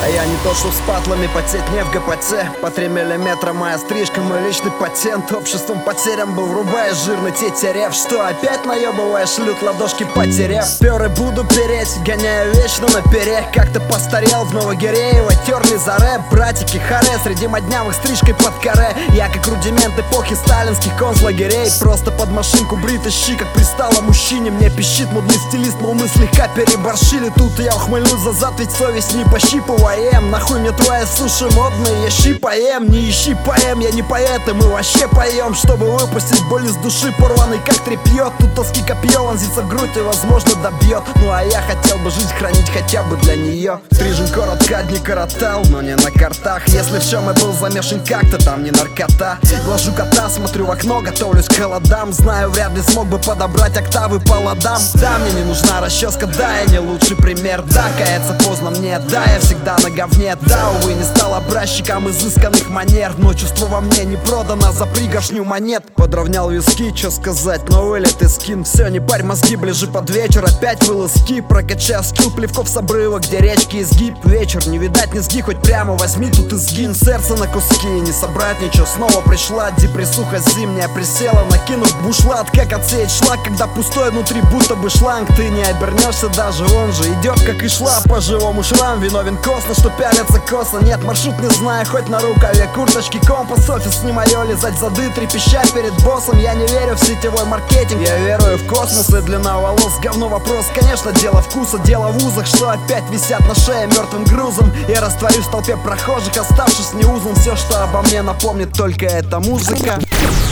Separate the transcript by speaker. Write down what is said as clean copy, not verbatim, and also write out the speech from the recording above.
Speaker 1: А я не то, что с патлами потеть не в ГПЦ. По 3 миллиметра моя стрижка, мой личный патент. Обществом потерям был, врубая жирный тетерев. Что опять наебываешь, лют ладошки потеряв. Пёры буду переть, гоняю вечно наперек. Как-то постарел в Новогиреево, терли за рэп. Братики харе, среди моднявых стрижкой под каре. Я как рудимент эпохи сталинских концлагерей. Просто под машинку брит ищи, как пристало мужчине. Мне пищит модный стилист, мол мы слегка переборщили. Тут я ухмыльнусь за зад, ведь совесть не пощипываем. Нахуй мне твои суши модные, я щи поем. Не ищи поэм, я не поэт, и мы вообще поем. Чтобы выпустить боль из души, порванный как тряпье. Тут тоски копье вонзится в грудь и возможно добьет. Ну а я хотел бы жизнь хранить хотя бы для нее. Стрижен коротко, дни коротал, но не на картах. Если в чем я был замешан как-то, там не наркота. Глажу кота, смотрю в окно, готовлюсь к холодам. Знаю, вряд ли смог бы подобрать октавы по ладам. Да, мне не нужна расческа, да, я не лучший пример. Да, каяться поздно мне, да, я всегда на говне. Да, увы, не стал образчиком изысканных манер. Но чувство во мне не продано за пригоршню монет. Подровнял виски, чё сказать, но вылет и скин. Все, не парь мозги, ближе под вечер опять вылазки. Прокачал скилл плевков с обрыва, где речки изгиб. Вечер, не видать низги, хоть прямо возьми тут и сгинь. Сердце на куски, не собрать ничего. Снова пришла депрессуха зимняя, присела, накинув бушлат. Как отсеять шлак, когда пустой внутри будто бы шланг. Ты не обернешься, даже он же идет как и шла. По живому шрам виновен косно, что пялятся косо. Нет, маршрут не знаю, хоть на рукаве курточки компас. Офис не мое, лизать зады, трепещать перед боссом. Я не верю в сетевой маркетинг, я верую в космос и длина волос. Говно вопрос, конечно, дело вкуса, дело в узах, что опять висят на шее мертвым грузом. Я растворюсь в толпе прохожих, оставшись неузнан. Все, что обо мне напомнит, только эта музыка.